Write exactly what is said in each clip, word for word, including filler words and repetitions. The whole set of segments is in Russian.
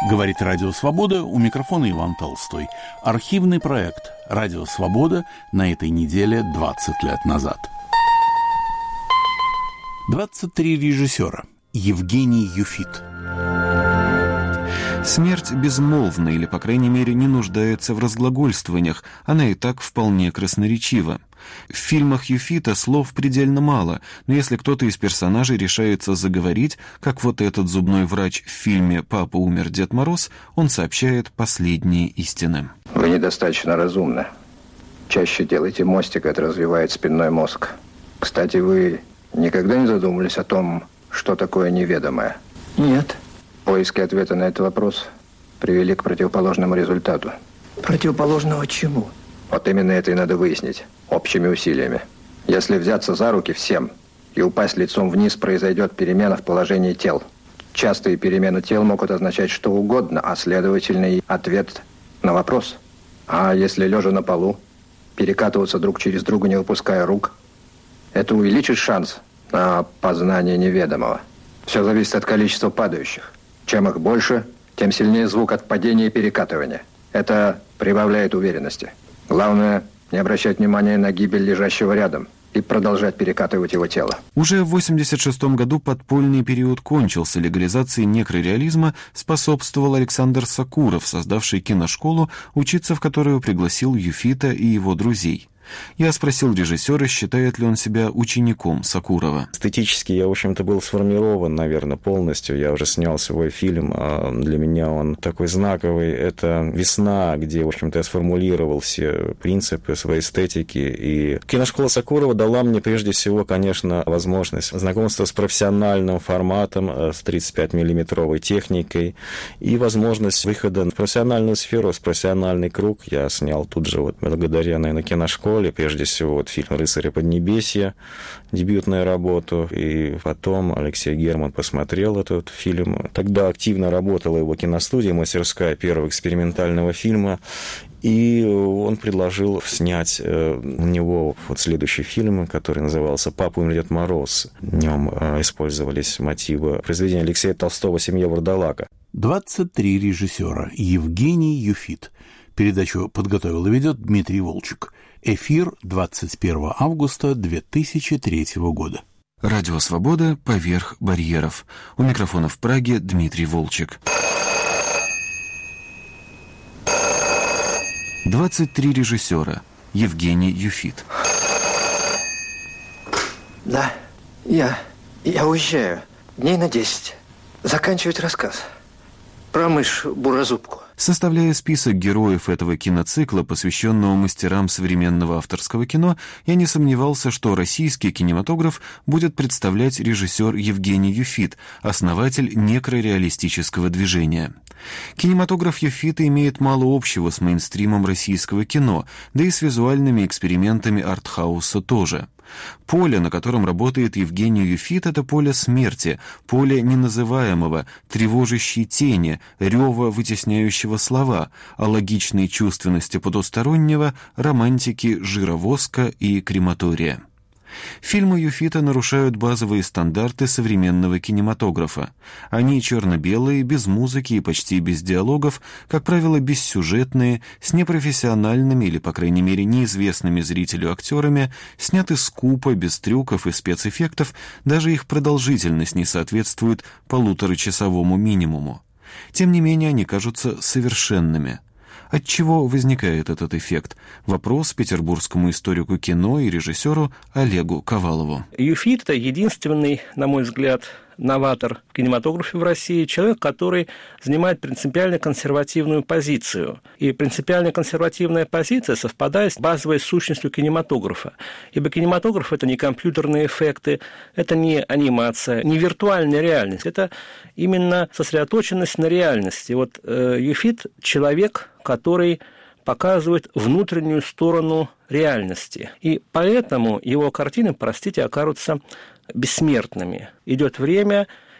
Говорит Радио Свобода, у микрофона Иван Толстой. Архивный проект «Радио Свобода» на этой неделе двадцать лет назад. двадцать три режиссера. Евгений Юфит. Смерть безмолвна или, по крайней мере, не нуждается в разглагольствованиях, она и так вполне красноречива. В фильмах Юфита слов предельно мало, но если кто-то из персонажей решается заговорить, как вот этот зубной врач в фильме «Папа умер, Дед Мороз», он сообщает последние истины. Вы недостаточно разумны. Чаще делайте мостик, это развивает спинной мозг. Кстати, вы никогда не задумывались о том, что такое неведомое? Нет. Поиски ответа на этот вопрос привели к противоположному результату. Противоположного чему? Вот именно это и надо выяснить общими усилиями. Если взяться за руки всем и упасть лицом вниз, произойдет перемена в положении тел. Частые перемены тел могут означать что угодно, а следовательно и ответ на вопрос. А если лежа на полу, перекатываться друг через друга, не выпуская рук, это увеличит шанс на познание неведомого. Все зависит от количества падающих. Чем их больше, тем сильнее звук от падения и перекатывания. Это прибавляет уверенности. Главное, не обращать внимания на гибель лежащего рядом и продолжать перекатывать его тело. Уже в восемьдесят шестом году подпольный период кончился. Легализации некрореализма способствовал Александр Сакуров, создавший киношколу, учиться в которую пригласил Юфита и его друзей. Я спросил режиссера, считает ли он себя учеником Сакурова. Эстетически я, в общем-то, был сформирован, наверное, полностью. Я уже снял свой фильм, а для меня он такой знаковый. Это «Весна», где, в общем-то, я сформулировал все принципы своей эстетики. И киношкола Сакурова дала мне, прежде всего, конечно, возможность знакомства с профессиональным форматом, с тридцать пять миллиметровой техникой и возможность выхода в профессиональную сферу, в профессиональный круг. Я снял тут же, вот, благодаря, наверное, киношколе, прежде всего, вот фильм «Рыцари Поднебесья», дебютную работу, и потом Алексей Герман посмотрел этот фильм. Тогда активно работала его киностудия, мастерская первого экспериментального фильма, и он предложил снять у него вот следующий фильм, который назывался «Папа умер, Дед Мороз». В нем использовались мотивы произведения Алексея Толстого «Семья Вурдалака». двадцать три режиссера. Евгений Юфит. Передачу подготовил и ведет Дмитрий Волчек. Эфир двадцать первого августа две тысячи третьего года. Радио «Свобода» поверх барьеров. У микрофона в Праге Дмитрий Волчек. двадцать три режиссера. Евгений Юфит. Да, я, я уезжаю. Дней на десять. Заканчивать рассказ. Про мышь-бурозубку. Составляя список героев этого киноцикла, посвященного мастерам современного авторского кино, я не сомневался, что российский кинематограф будет представлять режиссер Евгений Юфит, основатель некрореалистического движения. Кинематограф Юфита имеет мало общего с мейнстримом российского кино, да и с визуальными экспериментами артхауса тоже. Поле, на котором работает Евгений Юфит, это поле смерти, поле неназываемого, тревожащей тени, рева, вытесняющего слова, а логичной чувственности потустороннего, романтики, жировоска и крематория. Фильмы Юфита нарушают базовые стандарты современного кинематографа. Они черно-белые, без музыки и почти без диалогов, как правило, бессюжетные, с непрофессиональными или, по крайней мере, неизвестными зрителю актерами, сняты скупо, без трюков и спецэффектов, даже их продолжительность не соответствует полуторачасовому минимуму. Тем не менее, они кажутся совершенными. От чего возникает этот эффект? Вопрос петербургскому историку кино и режиссеру Олегу Ковалову. Юфит – это единственный, на мой взгляд, новатор в кинематографе в России, человек, который занимает принципиально консервативную позицию. И принципиально консервативная позиция совпадает с базовой сущностью кинематографа. Ибо кинематограф – это не компьютерные эффекты, это не анимация, не виртуальная реальность, это именно сосредоточенность на реальности. Вот э, Юфит – человек, который показывает внутреннюю сторону реальности. И поэтому его картины, простите, окажутся бессмертными. Идет время,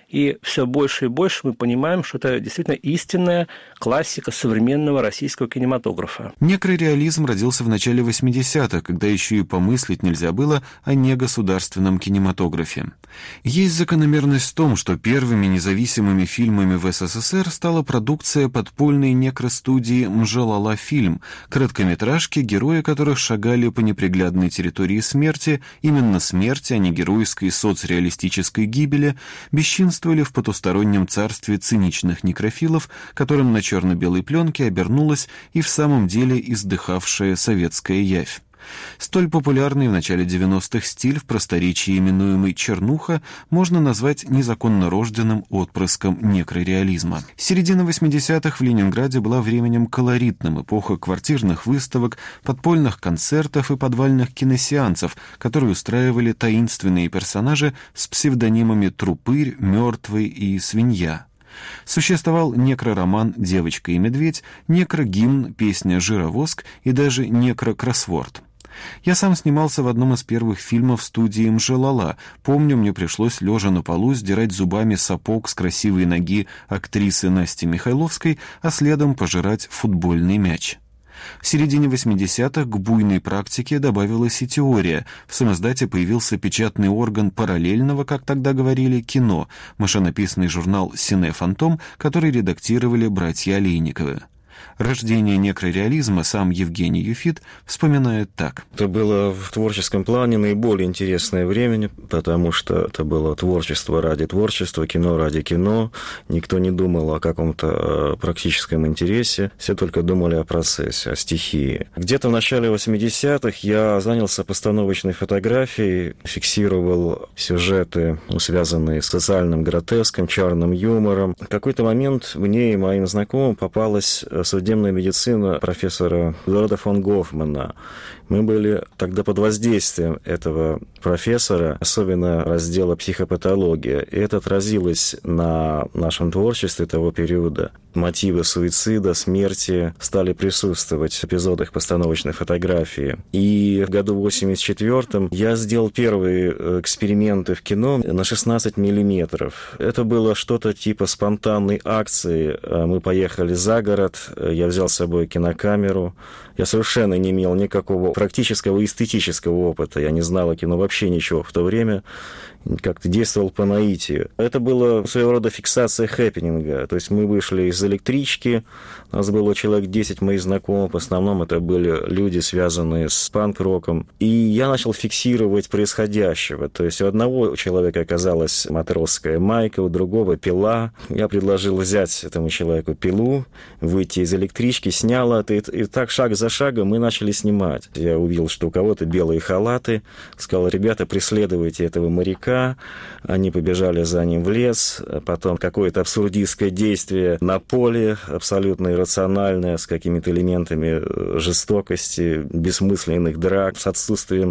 и все больше и больше мы понимаем, что это действительно истинная классика современного российского кинематографа. Некрореализм родился в начале восьмидесятых, когда еще и помыслить нельзя было о негосударственном кинематографе. Есть закономерность в том, что первыми независимыми фильмами в СССР стала продукция подпольной некростудии «Мжелала фильм», короткометражки, герои которых шагали по неприглядной территории смерти, именно смерти, а не геройской соцреалистической гибели, бесчинствовали в потустороннем царстве циничных некрофилов, которым на черно-белой пленке обернулась и в самом деле издыхавшая советская явь. Столь популярный в начале девяностых стиль, в просторечии именуемый «чернуха», можно назвать незаконно рожденным отпрыском некрореализма. Середина восьмидесятых в Ленинграде была временем колоритным, эпоха квартирных выставок, подпольных концертов и подвальных киносеансов, которые устраивали таинственные персонажи с псевдонимами «Трупырь», «Мертвый» и «Свинья». Существовал некророман «Девочка и медведь», некрогимн, песня «Жировоск» и даже некрокроссворд. Я сам снимался в одном из первых фильмов студии «Мжелала». Помню, мне пришлось, лежа на полу, сдирать зубами сапог с красивой ноги актрисы Насти Михайловской, а следом пожирать футбольный мяч. В середине восьмидесятых к буйной практике добавилась и теория. В самиздате появился печатный орган параллельного, как тогда говорили, кино, машинописный журнал «Сине-Фантом», который редактировали братья Олейниковы. Рождение некрореализма сам Евгений Юфит вспоминает так. Это было в творческом плане наиболее интересное время, потому что это было творчество ради творчества, кино ради кино. Никто не думал о каком-то практическом интересе, все только думали о процессе, о стихии. Где-то в начале восьмидесятых я занялся постановочной фотографией, фиксировал сюжеты, связанные с социальным гротеском, черным юмором. В какой-то момент мне и моим знакомым попалась судебная медицина профессора Эдуарда фон Гофмана. Мы были тогда под воздействием этого профессора, особенно раздела психопатология. И это отразилось на нашем творчестве того периода. Мотивы суицида, смерти стали присутствовать в эпизодах постановочной фотографии. И в году восемьдесят четвёртом я сделал первые эксперименты в кино на шестнадцать миллиметров. Это было что-то типа спонтанной акции. Мы поехали за город, я взял с собой кинокамеру. Я совершенно не имел никакого практического и эстетического опыта. Я не знал о кино вообще ничего в то время. Как-то действовал по наитию. Это было своего рода фиксация хэппининга. То есть мы вышли из электрички, у нас было человек десять моих знакомых, в основном это были люди, связанные с панк-роком. И я начал фиксировать происходящего. То есть у одного человека оказалась матросская майка, у другого пила. Я предложил взять этому человеку пилу, выйти из электрички, снял это, и так шаг за шагом мы начали снимать. Я увидел, что у кого-то белые халаты, сказал: ребята, преследуйте этого моряка. Они побежали за ним в лес, потом какое-то абсурдистское действие на поле, абсолютно иррациональное, с какими-то элементами жестокости, бессмысленных драк, с отсутствием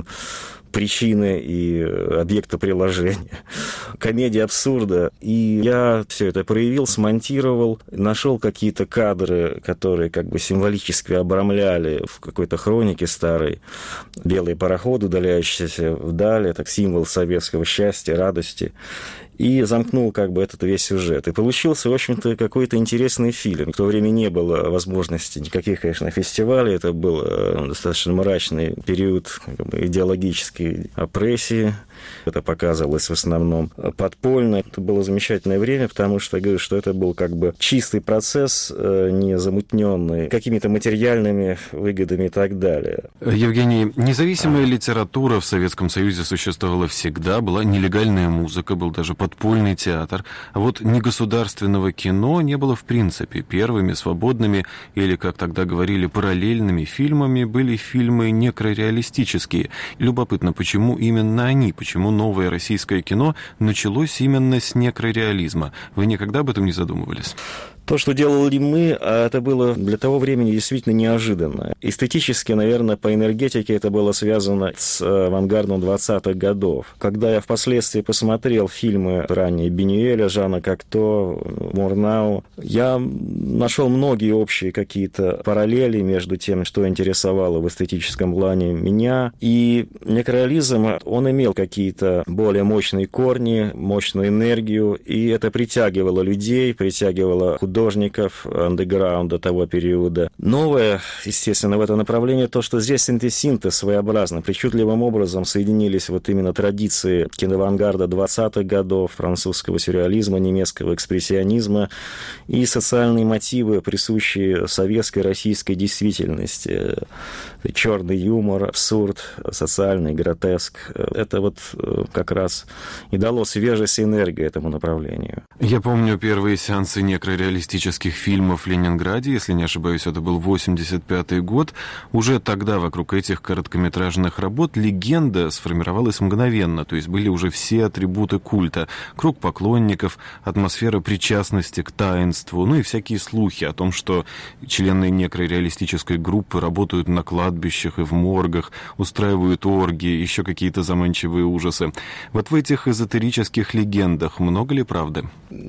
причины и объекта приложения. Комедия абсурда. И я все это проявил, смонтировал, нашел какие-то кадры, которые как бы символически обрамляли в какой-то хронике старой белый пароход, удаляющийся вдаль, это символ советского счастья, радости. И замкнул как бы этот весь сюжет. И получился, в общем-то, какой-то интересный фильм. В то время не было возможности никаких, конечно, фестивалей. Это был достаточно мрачный период как бы идеологической опрессии. Это показывалось в основном подпольно. Это было замечательное время, потому что, я говорю, что это был как бы чистый процесс, не замутненный какими-то материальными выгодами и так далее. Евгений, независимая литература в Советском Союзе существовала всегда, была нелегальная музыка, был даже подпольный театр. А вот негосударственного кино не было в принципе. Первыми свободными, или, как тогда говорили, параллельными фильмами были фильмы некрореалистические. Любопытно, почему именно они, почему новое российское кино началось именно с некрореализма? Вы никогда об этом не задумывались? То, что делали мы, это было для того времени действительно неожиданно. Эстетически, наверное, по энергетике это было связано с авангардом двадцатых годов. Когда я впоследствии посмотрел фильмы ранее Бенюэля, Жана Кокто, Мурнау, я нашел многие общие какие-то параллели между тем, что интересовало в эстетическом плане меня. И некрореализм, он имел какие-то более мощные корни, мощную энергию, и это притягивало людей, притягивало художников андеграунда того периода. Новое, естественно, в это направление то, что здесь синтез своеобразно, причудливым образом соединились вот именно традиции киноавангарда двадцатых годов, французского сюрреализма, немецкого экспрессионизма и социальные мотивы, присущие советской, российской действительности. Черный юмор, абсурд, социальный гротеск. Это вот как раз и дало свежесть и энергию этому направлению. Я помню первые сеансы некрореалистических фильмов в Ленинграде, если не ошибаюсь, это был восемьдесят пятый год. Уже тогда вокруг этих короткометражных работ легенда сформировалась мгновенно, то есть были уже все атрибуты культа. Круг поклонников, атмосфера причастности к таинству, ну и всякие слухи о том, что члены некрореалистической группы работают на кладбищах и в моргах, устраивают оргии, еще какие-то заманчивые ужасы. Вот в этих эзотерических легендах много ли правды?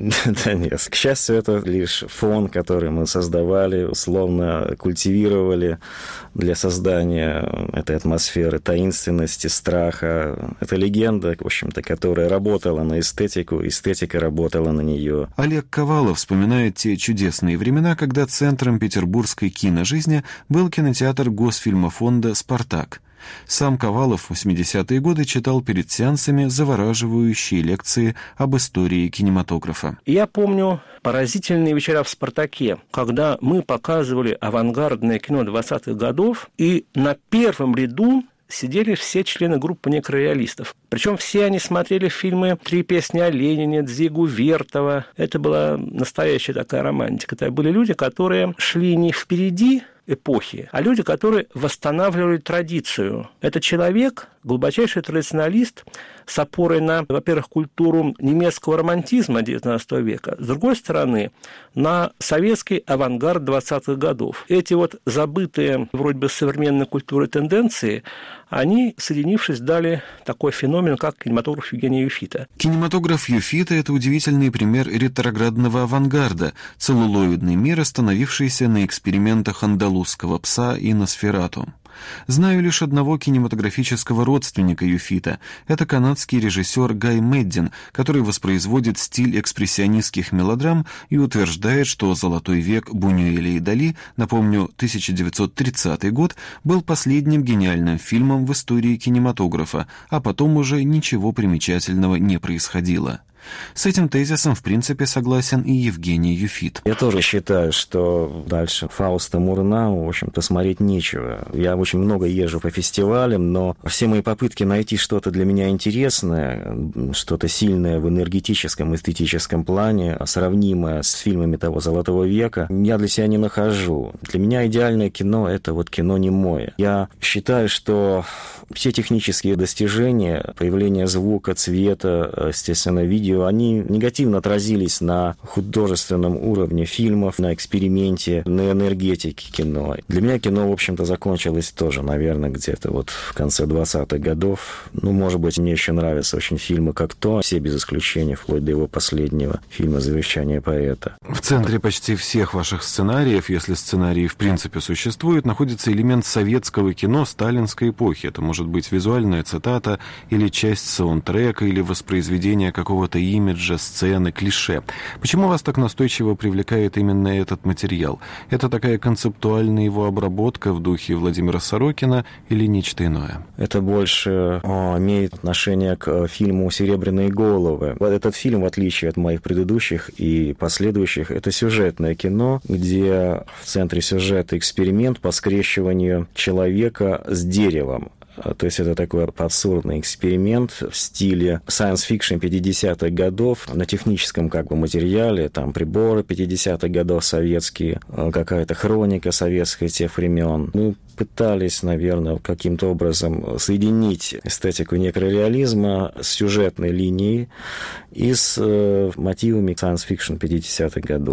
Да нет, к счастью, это лишь фон, который мы создавали, условно культивировали для создания этой атмосферы таинственности, страха. Это легенда, в общем-то, которая работала на эстетику, эстетика работала на нее. Олег Ковалов вспоминает те чудесные времена, когда центром петербургской киножизни был кинотеатр Госфильмофонда «Спартак». Сам Ковалов в восьмидесятые годы читал перед сеансами завораживающие лекции об истории кинематографа. Я помню поразительные вечера в «Спартаке», когда мы показывали авангардное кино двадцатых годов, и на первом ряду сидели все члены группы некрореалистов. Причем все они смотрели фильмы «Три песни о Ленине», Дзигу Вертова. Это была настоящая такая романтика. Это были люди, которые шли не впереди эпохи, а люди, которые восстанавливали традицию. Это человек, глубочайший традиционалист, с опорой на, во-первых, культуру немецкого романтизма девятнадцатого века, с другой стороны, на советский авангард двадцатых годов. Эти вот забытые вроде бы современной культуры тенденции, они, соединившись, дали такой феномен, как кинематограф Евгения Юфита. Кинематограф Юфита – это удивительный пример ретроградного авангарда, целлулоидный мир, остановившийся на экспериментах андалузского пса и Носферату. Знаю лишь одного кинематографического родственника Юфита. Это канадский режиссер Гай Меддин, который воспроизводит стиль экспрессионистских мелодрам и утверждает, что «Золотой век» Бунюэля и Дали, напомню, тысяча девятьсот тридцатый год, был последним гениальным фильмом в истории кинематографа, а потом уже ничего примечательного не происходило. С этим тезисом, в принципе, согласен и Евгений Юфит. Я тоже считаю, что дальше Фауста Мурнау, в общем-то, смотреть нечего. Я очень много езжу по фестивалям, но все мои попытки найти что-то для меня интересное, что-то сильное в энергетическом, эстетическом плане, сравнимое с фильмами того «Золотого века», я для себя не нахожу. Для меня идеальное кино — это вот кино немое. Я считаю, что все технические достижения, появление звука, цвета, естественно, видео, они негативно отразились на художественном уровне фильмов, на эксперименте, на энергетике кино. Для меня кино, в общем-то, закончилось тоже, наверное, где-то вот в конце двадцатых годов. Ну, может быть, мне еще нравятся очень фильмы как то, все без исключения, вплоть до его последнего фильма «Завещание поэта». В центре почти всех ваших сценариев, если сценарии в принципе существуют, находится элемент советского кино сталинской эпохи. Это может быть визуальная цитата или часть саундтрека, или воспроизведение какого-то имиджа, сцены, клише. Почему вас так настойчиво привлекает именно этот материал? Это такая концептуальная его обработка в духе Владимира Сорокина или нечто иное? Это больше о, имеет отношение к фильму «Серебряные головы». Этот фильм, в отличие от моих предыдущих и последующих, это сюжетное кино, где в центре сюжета эксперимент по скрещиванию человека с деревом. То есть это такой абсурдный эксперимент в стиле science-fiction пятидесятых годов, на техническом как бы материале, там приборы пятидесятых годов советские, какая-то хроника советская тех времен. Мы пытались, наверное, каким-то образом соединить эстетику некрореализма с сюжетной линией и с э, мотивами science-fiction пятидесятых годов.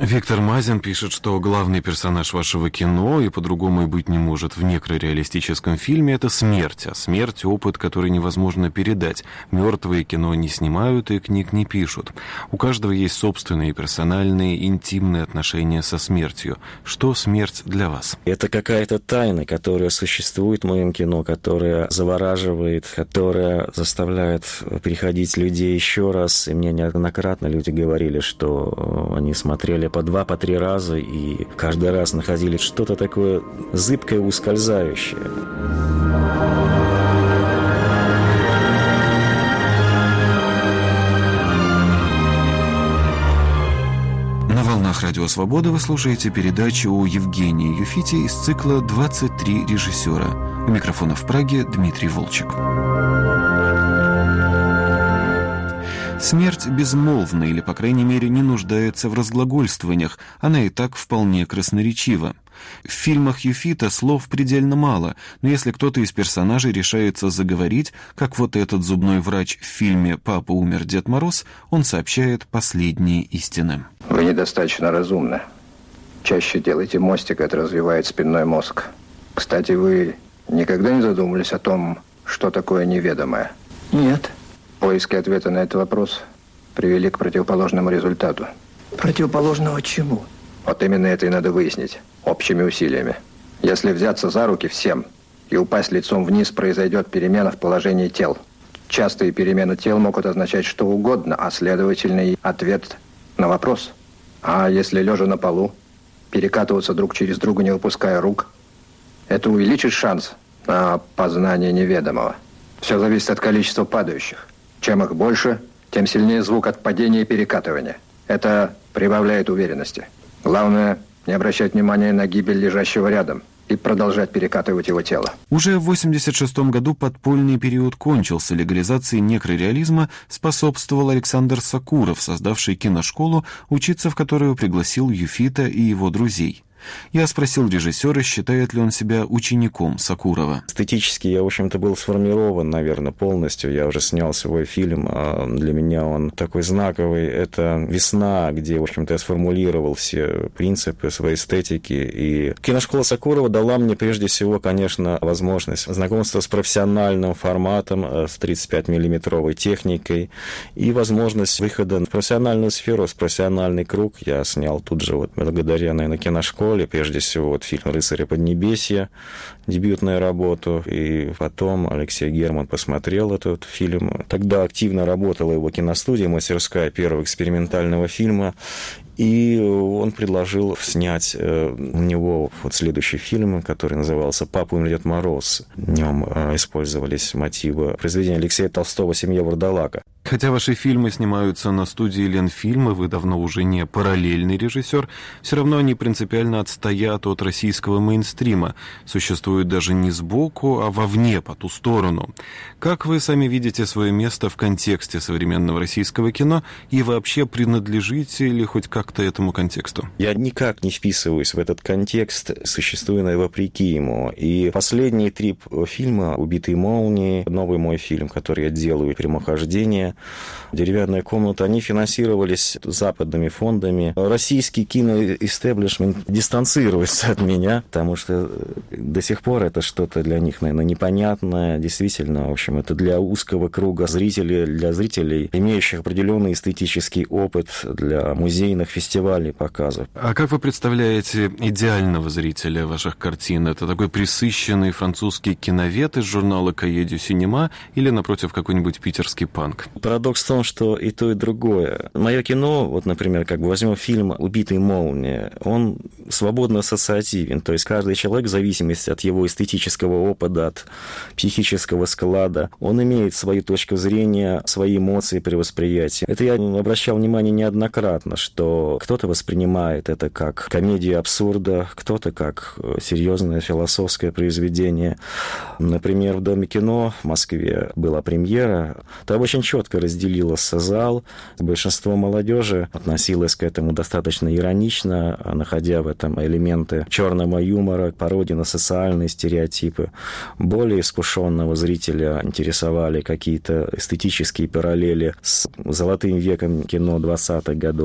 Виктор Мазин пишет, что главный персонаж вашего кино, и по-другому и быть не может в некрореалистическом фильме, это смерть. А смерть — опыт, который невозможно передать. Мертвые кино не снимают и книг не пишут. У каждого есть собственные персональные, интимные отношения со смертью. Что смерть для вас? Это какая-то тайна, которая существует в моем кино, которая завораживает, которая заставляет приходить людей еще раз. И мне неоднократно люди говорили, что они смотрели по два, по три раза, и каждый раз находили что-то такое зыбкое, ускользающее. На волнах Радио Свобода вы слушаете передачу о Евгении Юфите из цикла «двадцать три режиссера». У микрофона в Праге Дмитрий Волчек. Смерть безмолвна или, по крайней мере, не нуждается в разглагольствованиях, она и так вполне красноречива. В фильмах Юфита слов предельно мало, но если кто-то из персонажей решается заговорить, как вот этот зубной врач в фильме «Папа умер, Дед Мороз», он сообщает последние истины. Вы недостаточно разумны. Чаще делайте мостик, это развивает спинной мозг. Кстати, вы никогда не задумывались о том, что такое неведомое? Нет. Поиски ответа на этот вопрос привели к противоположному результату. Противоположного чему? Вот именно это и надо выяснить общими усилиями. Если взяться за руки всем и упасть лицом вниз, произойдет перемена в положении тел. Частые перемены тел могут означать что угодно, а следовательно и ответ на вопрос. А если лежа на полу, перекатываться друг через друга, не выпуская рук, это увеличит шанс на познание неведомого. Все зависит от количества падающих. Чем их больше, тем сильнее звук от падения и перекатывания. Это прибавляет уверенности. Главное, не обращать внимания на гибель лежащего рядом и продолжать перекатывать его тело. Уже в восемьдесят шестом году подпольный период кончился. Легализации некрореализма способствовал Александр Сакуров, создавший киношколу, учиться в которую пригласил Юфита и его друзей. Я спросил режиссера, считает ли он себя учеником Сакурова. Эстетически я, в общем-то, был сформирован, наверное, полностью. Я уже снял свой фильм. Для меня он такой знаковый. Это «Весна», где, в общем-то, я сформулировал все принципы своей эстетики. И киношкола Сакурова дала мне, прежде всего, конечно, возможность знакомства с профессиональным форматом, с тридцать пять миллиметровой техникой и возможность выхода в профессиональную сферу, в профессиональный круг. Я снял тут же, вот, благодаря, наверное, киношколе, прежде всего, вот фильм «Рыцари Поднебесья», дебютную работу, и потом Алексей Герман посмотрел этот фильм. Тогда активно работала его киностудия, мастерская первого экспериментального фильма, и он предложил снять у него вот следующий фильм, который назывался «Папа умер, Дед Мороз». В нем использовались мотивы произведения Алексея Толстого «Семья Вурдалака». Хотя ваши фильмы снимаются на студии Ленфильма, вы давно уже не параллельный режиссер, все равно они принципиально отстоят от российского мейнстрима, существуют даже не сбоку, а вовне, по ту сторону. Как вы сами видите свое место в контексте современного российского кино и вообще принадлежите ли хоть как-то этому контексту? Я никак не вписываюсь в этот контекст, существую вопреки ему. И последние три фильма «Убитые молнией», новый мой фильм, который я делаю, «Прямохождение», «Деревянная комната», они финансировались западными фондами. Российский киноэстеблишмент дистанцируется от меня, потому что до сих пор это что-то для них, наверное, непонятное. Действительно, в общем, это для узкого круга зрителей, для зрителей, имеющих определенный эстетический опыт, для музейных фестивалей, показов. А как вы представляете идеального зрителя ваших картин? Это такой присыщенный французский киновед из журнала «Cahiers du Cinéma» или, напротив, какой-нибудь питерский панк? Парадокс в том, что и то, и другое. Мое кино, вот, например, как бы возьмем фильм «Убитые молнией», он свободно ассоциативен, то есть каждый человек, в зависимости от его эстетического опыта, от психического склада, он имеет свою точку зрения, свои эмоции при восприятии. Это я обращал внимание неоднократно, что кто-то воспринимает это как комедию абсурда, кто-то как серьезное философское произведение. Например, в Доме кино в Москве была премьера, там очень четко разделился зал. Большинство молодежи относилось к этому достаточно иронично, находя в этом элементы черного юмора, пародии на социальные стереотипы. Более искушенного зрителя интересовали какие-то эстетические параллели с золотым веком кино двадцатых годов.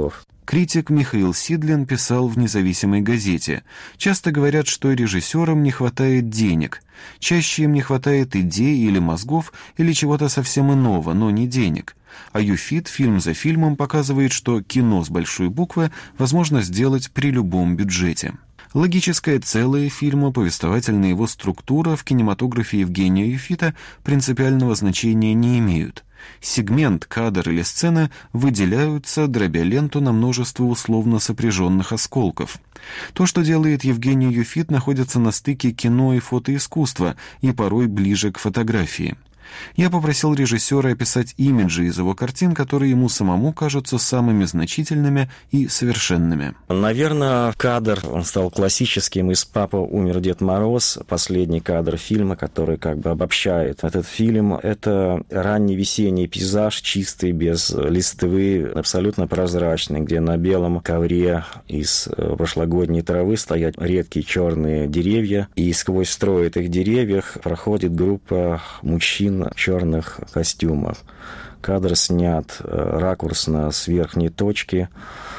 Критик Михаил Сидлин писал в «Независимой газете». Часто говорят, что режиссерам не хватает денег. Чаще им не хватает идей или мозгов, или чего-то совсем иного, но не денег. А Юфит фильм за фильмом показывает, что кино с большой буквы возможно сделать при любом бюджете. Логическое целое фильма, повествовательная его структура в кинематографе Евгения Юфита принципиального значения не имеют. Сегмент, кадр или сцена выделяются, дробя ленту на множество условно сопряженных осколков. То, что делает Евгений Юфит, находится на стыке кино и фотоискусства и порой ближе к фотографии. Я попросил режиссера описать имиджи из его картин, которые ему самому кажутся самыми значительными и совершенными. Наверное, кадр, он стал классическим из «Папа умер, Дед Мороз», последний кадр фильма, который как бы обобщает этот фильм. Это ранний весенний пейзаж, чистый, без листвы, абсолютно прозрачный, где на белом ковре из прошлогодней травы стоят редкие черные деревья, и сквозь строй этих деревьев проходит группа мужчин в черных костюмах. Кадр снят ракурсно с верхней точки.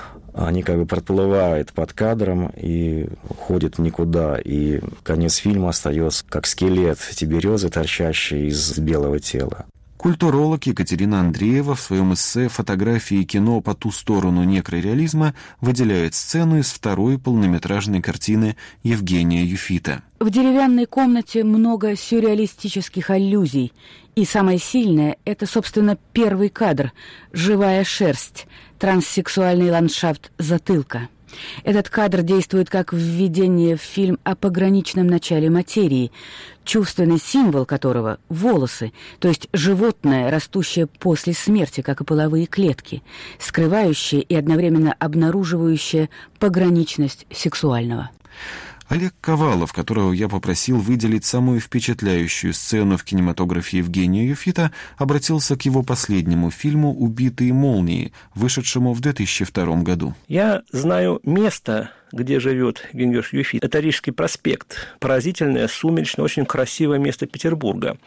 Они как бы проплывают под кадром и уходят в никуда. И конец фильма остается как скелет тиберезы, торчащий из белого тела. Культуролог Екатерина Андреева в своем эссе «Фотографии и кино по ту сторону некрореализма» выделяет сцену из второй полнометражной картины Евгения Юфита. В деревянной комнате много сюрреалистических аллюзий. И самое сильное — это, собственно, первый кадр — живая шерсть, транссексуальный ландшафт затылка. Этот кадр действует как введение в фильм о пограничном начале материи, чувственный символ которого — волосы, то есть животное, растущее после смерти, как и половые клетки, скрывающее и одновременно обнаруживающее пограничность сексуального. Олег Ковалов, которого я попросил выделить самую впечатляющую сцену в кинематографе Евгения Юфита, обратился к его последнему фильму «Убитые молнией», вышедшему в две тысячи втором году. Я знаю место, где живет Евгений Юфит. Это Рижский проспект. Поразительное, сумеречное, очень красивое место Петербурга.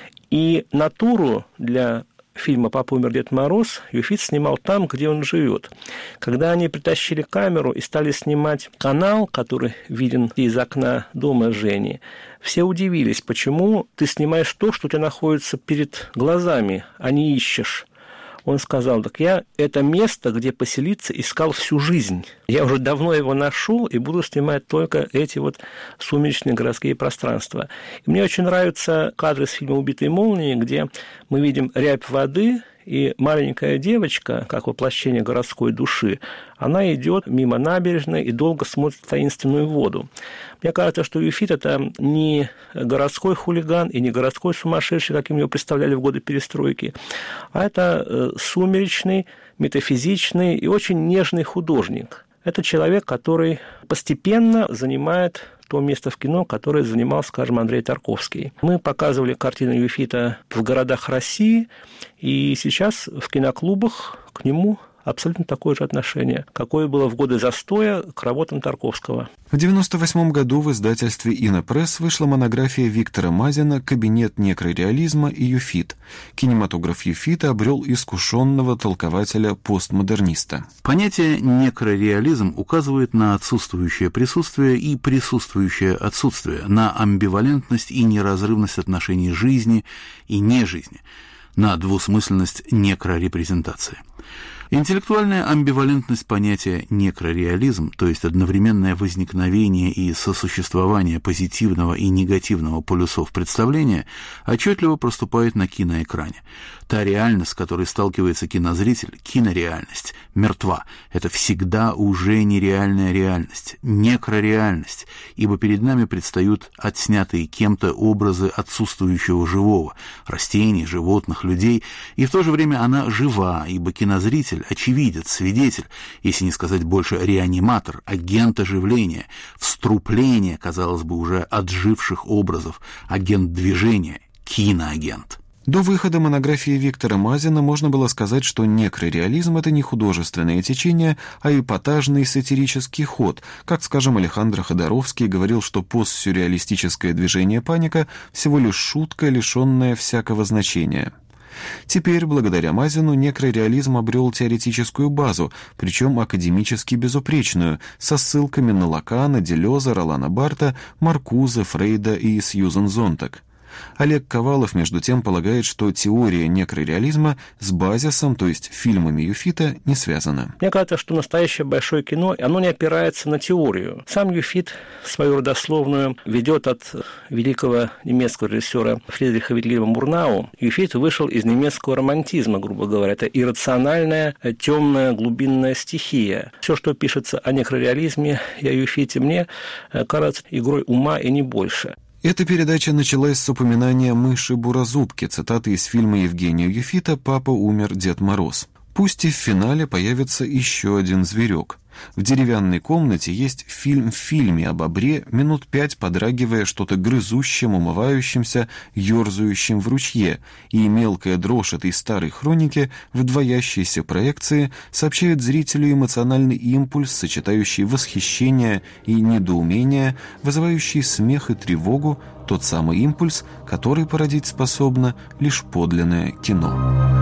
И натуру для фильма «Папа умер, Дед Мороз» Юфит снимал там, где он живет. Когда они притащили камеру и стали снимать канал, который виден из окна дома Жени, все удивились, почему ты снимаешь то, что у тебя находится перед глазами, а не ищешь. Он сказал: так я это место, где поселиться, искал всю жизнь. Я уже давно его нашел и буду снимать только эти вот сумеречные городские пространства. И мне очень нравятся кадры с фильма «Убитые молнией», где мы видим рябь воды, и маленькая девочка, как воплощение городской души, она идет мимо набережной и долго смотрит в таинственную воду. Мне кажется, что Юфит – это не городской хулиган и не городской сумасшедший, каким его представляли в годы перестройки, а это сумеречный, метафизичный и очень нежный художник. Это человек, который постепенно занимает то место в кино, которое занимал, скажем, Андрей Тарковский. Мы показывали картины Юфита в городах России, и сейчас в киноклубах к нему абсолютно такое же отношение, какое было в годы застоя к работам Тарковского. В девяносто восьмом году в издательстве «Инопресс» вышла монография Виктора Мазина «Кабинет некрореализма и Юфит». Кинематограф Юфита обрел искушенного толкователя-постмодерниста. Понятие «некрореализм» указывает на отсутствующее присутствие и присутствующее отсутствие, на амбивалентность и неразрывность отношений жизни и нежизни, на двусмысленность некрорепрезентации. Интеллектуальная амбивалентность понятия некрореализм, то есть одновременное возникновение и сосуществование позитивного и негативного полюсов представления, отчетливо проступает на киноэкране. Та реальность, с которой сталкивается кинозритель, кинореальность, мертва. Это всегда уже нереальная реальность, некрореальность, ибо перед нами предстают отснятые кем-то образы отсутствующего живого, растений, животных, людей, и в то же время она жива, ибо кинозритель, очевидец, свидетель, если не сказать больше реаниматор, агент оживления, вструпление, казалось бы, уже отживших образов, агент движения, киноагент. До выхода монографии Виктора Мазина можно было сказать, что некрореализм – это не художественное течение, а эпатажный сатирический ход. Как, скажем, Алехандро Ходоровский говорил, что постсюрреалистическое движение «Паника» всего лишь шутка, лишенная всякого значения. Теперь, благодаря Мазину, некрореализм обрел теоретическую базу, причем академически безупречную, со ссылками на Лакана, Делеза, Ролана Барта, Маркузе, Фрейда и Сьюзан Зонтаг. Олег Ковалов, между тем, полагает, что теория некрореализма с базисом, то есть фильмами Юфита, не связана. Мне кажется, что настоящее большое кино, оно не опирается на теорию. Сам Юфит свою родословную ведет от великого немецкого режиссера Фридриха Вильгельма Мурнау. Юфит вышел из немецкого романтизма, грубо говоря. Это иррациональная, темная, глубинная стихия. Все, что пишется о некрореализме и о Юфите, мне кажется игрой ума и не больше. Эта передача началась с упоминания мыши-буразубки, цитаты из фильма Евгения Юфита «Папа умер, Дед Мороз». Пусть и в финале появится еще один зверек. В деревянной комнате есть фильм в фильме об бобре, минут пять подрагивая что-то грызущим, умывающимся, ерзающим в ручье, и мелкая дрожь этой старой хроники в двоящейся проекции сообщает зрителю эмоциональный импульс, сочетающий восхищение и недоумение, вызывающий смех и тревогу, тот самый импульс, который породить способно лишь подлинное кино.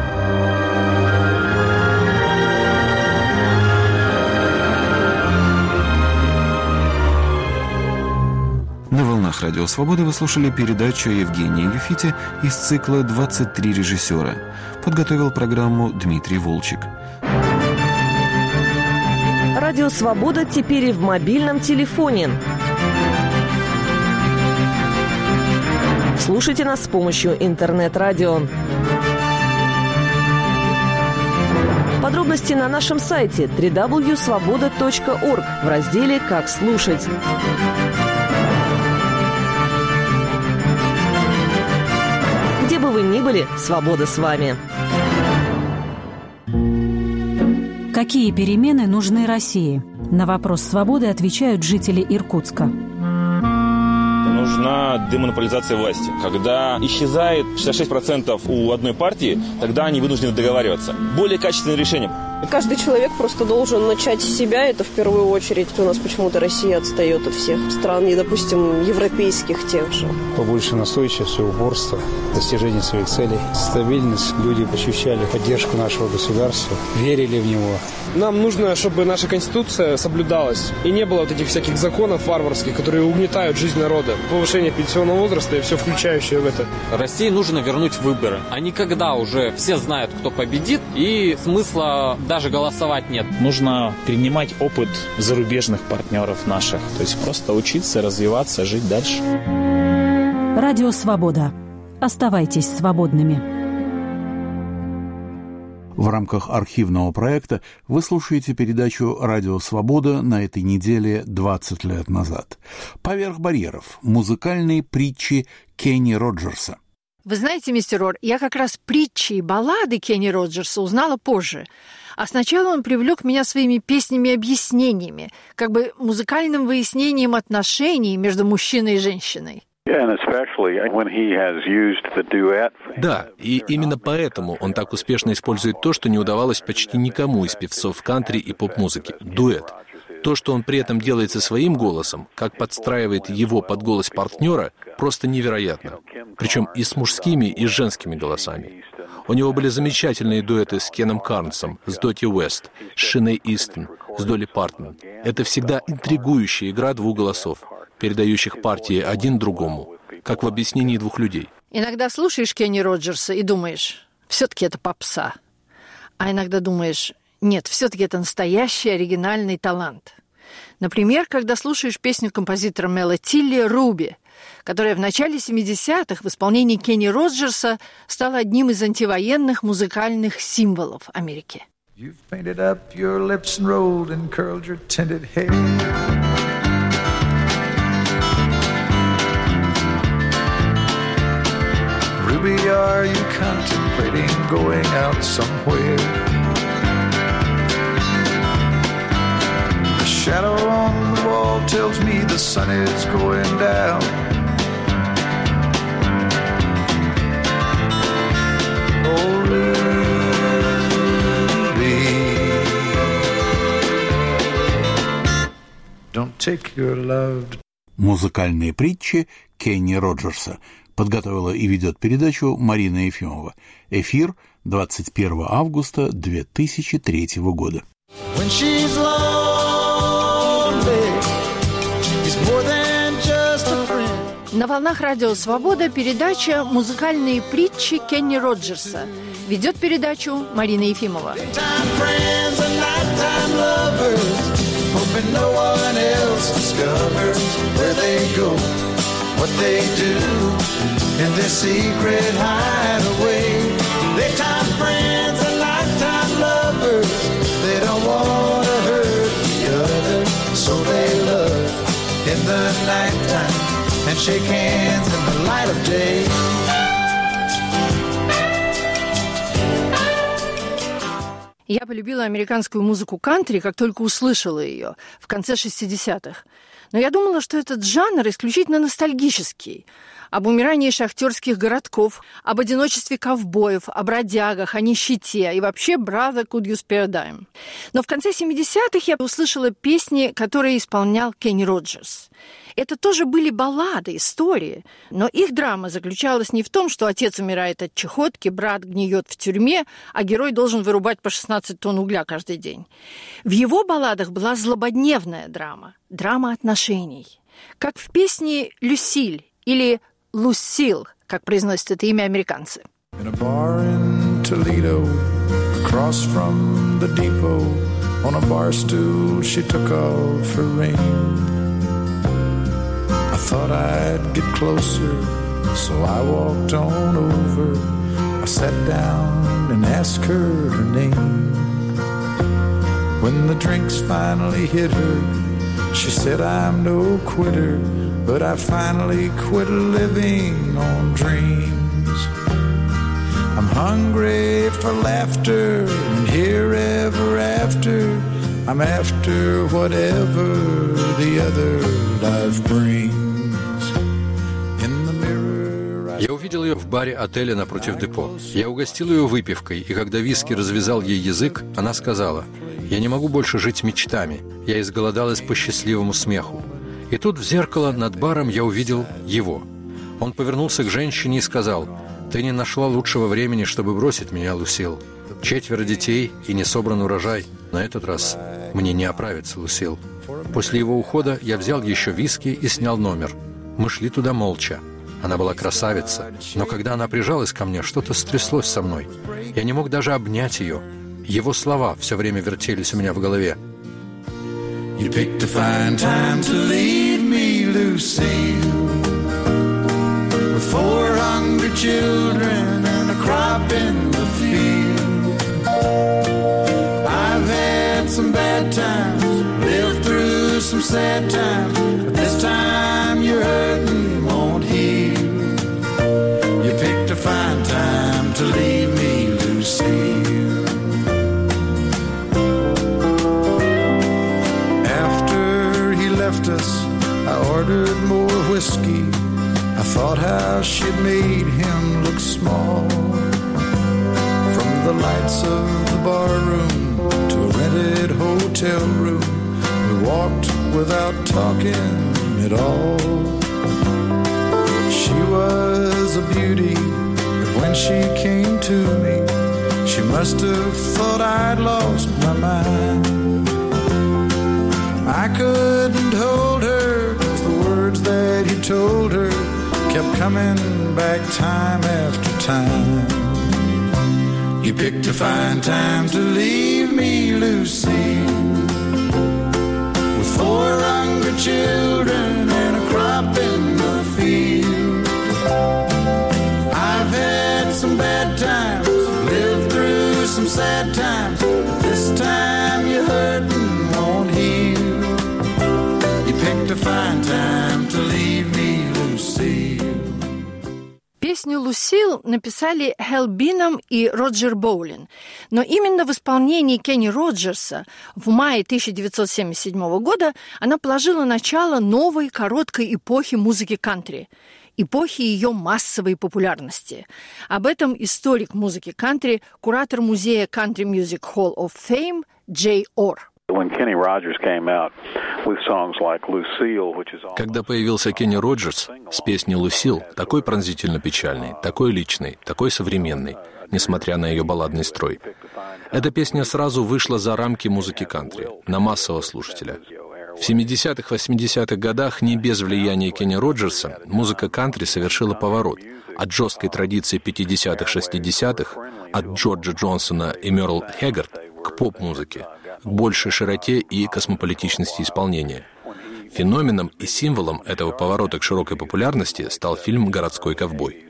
На волнах Радио Свобода вы слушали передачу о Евгении Юфите из цикла «двадцать три режиссера». Подготовил программу Дмитрий Волчек. Радио Свобода теперь и в мобильном телефоне. Слушайте нас с помощью интернет-радио. Подробности на нашем сайте дабл ю дабл ю дабл ю точка свобода точка орг в разделе «Как слушать». Где бы вы ни были, свобода с вами. Какие перемены нужны России? На вопрос свободы отвечают жители Иркутска. Нужна демонополизация власти. Когда исчезает шестьдесят шесть процентов у одной партии, тогда они вынуждены договариваться. Более качественное решение. Каждый человек просто должен начать с себя, это в первую очередь. У нас почему-то Россия отстает от всех стран, и, допустим, европейских тех же. Побольше настойчивости, упорства, достижения своих целей, стабильность. Люди ощущали поддержку нашего государства, верили в него. Нам нужно, чтобы наша Конституция соблюдалась, и не было вот этих всяких законов варварских, которые угнетают жизнь народа. Повышение пенсионного возраста и все включающее в это. России нужно вернуть выборы. А не когда уже все знают, кто победит, и смысла даже голосовать нет. Нужно перенимать опыт зарубежных партнеров наших. То есть просто учиться, развиваться, жить дальше. Радио Свобода. Оставайтесь свободными. В рамках архивного проекта вы слушаете передачу «Радио Свобода» на этой неделе двадцать лет назад. «Поверх барьеров» — музыкальные притчи Кенни Роджерса. Вы знаете, мистер Ор, я как раз притчи и баллады Кенни Роджерса узнала позже. А сначала он привлек меня своими песнями и объяснениями, как бы музыкальным выяснением отношений между мужчиной и женщиной. Да, и именно поэтому он так успешно использует то, что не удавалось почти никому из певцов кантри и поп-музыки – дуэт. То, что он при этом делает со своим голосом, как подстраивает его под голос партнера, просто невероятно. Причем и с мужскими, и с женскими голосами. У него были замечательные дуэты с Кеном Карнсом, с Дотти Уэст, с Шиней Истон, с Долли Партон. Это всегда интригующая игра двух голосов, передающих партии один другому, как в объяснении двух людей. Иногда слушаешь Кенни Роджерса и думаешь, все-таки это попса. А иногда думаешь, нет, все-таки это настоящий оригинальный талант. Например, когда слушаешь песню композитора Мела Тилли «Руби», которая в начале семидесятых в исполнении Кенни Роджерса стала одним из антивоенных музыкальных символов Америки. You've painted up your lips and rolled and curled your tinted hair. Ruby, are you contemplating going out somewhere? The shadow on the wall tells me the sun is going down. Oh, Ruby, don't take your love. Музыкальные притчи Кенни Роджерса. Подготовила и ведет передачу Марина Ефимова. Эфир двадцать первого августа две тысячи третьего года. На волнах Радио Свобода передача «Музыкальные притчи» Кенни Роджерса. Ведет передачу Марина Ефимова. What they do in their secret hideaway. Daytime friends and nighttime lovers. They don't want to hurt the other, so they love in the nighttime and shake hands in the light of day. Я полюбила американскую музыку кантри, как только услышала ее в конце шестидесятых. Но я думала, что этот жанр исключительно ностальгический. Об умирании шахтерских городков, об одиночестве ковбоев, о бродягах, о нищете и вообще «Brother, could you spare a dime?». Но в конце семидесятых я услышала песни, которые исполнял Кенни Роджерс. Это тоже были баллады, истории, но их драма заключалась не в том, что отец умирает от чехотки, брат гниет в тюрьме, а герой должен вырубать по шестнадцать тонн угля каждый день. В его балладах была злободневная драма, драма отношений. Как в песне «Люсиль» или «Лусил», как произносят это имя американцы. In a bar in Toledo, across from the depot, on a bar stool she took off her ring. I thought I'd get closer, so I walked on over. I sat down and asked her her name. When the drinks finally hit her, she said, I'm no quitter, but I finally quit living on dreams. I'm hungry for laughter, and here ever after, I'm after whatever the other life brings. Я увидел ее в баре отеля напротив депо. Я угостил ее выпивкой, и когда виски развязал ей язык, она сказала: «Я не могу больше жить мечтами. Я изголодалась по счастливому смеху». И тут в зеркало над баром я увидел его. Он повернулся к женщине и сказал: «Ты не нашла лучшего времени, чтобы бросить меня, Лусил. Четверо детей и не собран урожай. На этот раз мне не оправиться, Лусил». После его ухода я взял еще виски и снял номер. Мы шли туда молча. Она была красавица, но когда она прижалась ко мне, что-то стряслось со мной. Я не мог даже обнять ее. Его слова все время вертелись у меня в голове. You picked a fine time to leave me, Lucille, with four hungry children and a crop in the field. I've had some bad times, lived through some sad times, but this time you're hurting won't heal. You picked a fine time to leave me, Lucille. After he left us, I ordered more whiskey. I thought how she'd made him look small. From the lights of the bar room to a rented hotel room, we walked without talking at all. She was a beauty, but when she came to me, she must have thought I'd lost my mind. I couldn't hold her, 'cause the words that he told her kept coming back time after time. You picked a fine time to leave me, Lucille, with four hungry children and a crop in the field. I've had some bad times, lived through some sad times, but this time you're hurting won't heal. You picked a fine time to leave me, Lucille. Песню «Лусил» написали Хэл Бинам и Роджер Боулин. Но именно в исполнении Кенни Роджерса в мае тысяча девятьсот семьдесят седьмого года она положила начало новой короткой эпохи музыки кантри, эпохи ее массовой популярности. Об этом историк музыки кантри, куратор музея Country Music Hall of Fame Джей Ор. Когда появился Кенни Роджерс с песней «Лусил», такой пронзительно печальный, такой личный, такой современный, несмотря на ее балладный строй, эта песня сразу вышла за рамки музыки кантри, на массового слушателя. В семидесятых-восьмидесятых годах не без влияния Кенни Роджерса музыка кантри совершила поворот от жесткой традиции пятидесятых-шестидесятых, от Джорджа Джонсона и Мерл Хэггард к поп-музыке, к большей широте и космополитичности исполнения. Феноменом и символом этого поворота к широкой популярности стал фильм «Городской ковбой».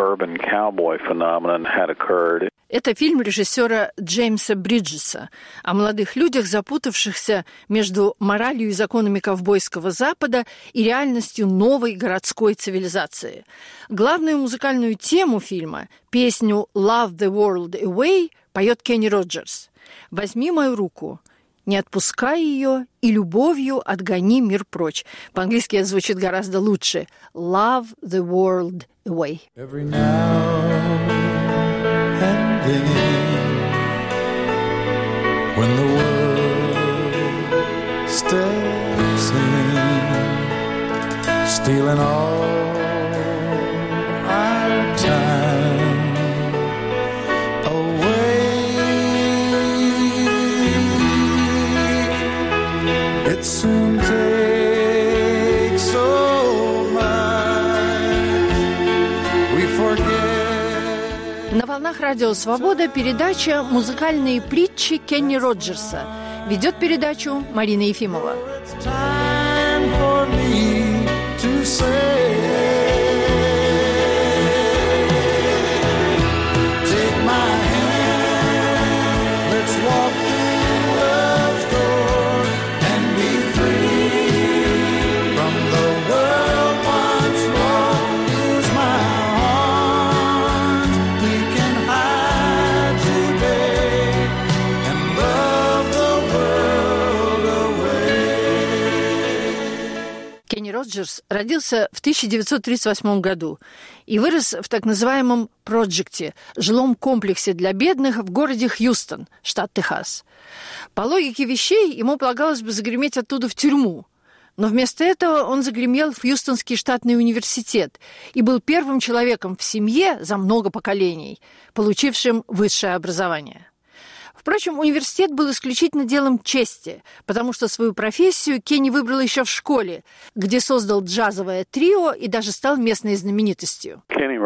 Это фильм режиссера Джеймса Бриджеса о молодых людях, запутавшихся между моралью и законами ковбойского Запада и реальностью новой городской цивилизации. Главную музыкальную тему фильма, песню «Love the World Away», поет Кенни Роджерс. «Возьми мою руку, не отпускай ее и любовью отгони мир прочь». По-английски это звучит гораздо лучше. «Love the world away». Every now and then, when the world steps in, stealing all our time away, it soon takes so much we forget. На волнах Радио Свобода передача «Музыкальные притчи» Кенни Роджерса. Ведет передачу Марина Ефимова. Роджерс родился в тысяча девятьсот тридцать восьмом году и вырос в так называемом «Проджекте» – жилом комплексе для бедных в городе Хьюстон, штат Техас. По логике вещей, ему полагалось бы загреметь оттуда в тюрьму, но вместо этого он загремел в Хьюстонский штатный университет и был первым человеком в семье за много поколений, получившим высшее образование. Впрочем, университет был исключительно делом чести, потому что свою профессию Кенни выбрал еще в школе, где создал джазовое трио и даже стал местной знаменитостью. Кенни